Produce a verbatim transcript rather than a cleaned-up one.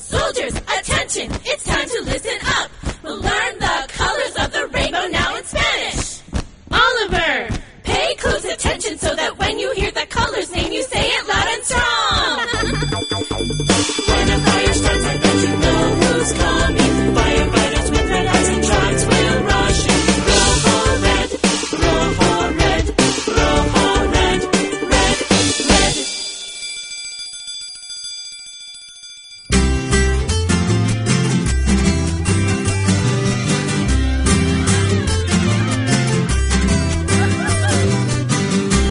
Soldiers, attention, it's time to listen up. We'll learn the colors of the rainbow now in Spanish. Oliver, pay close attention so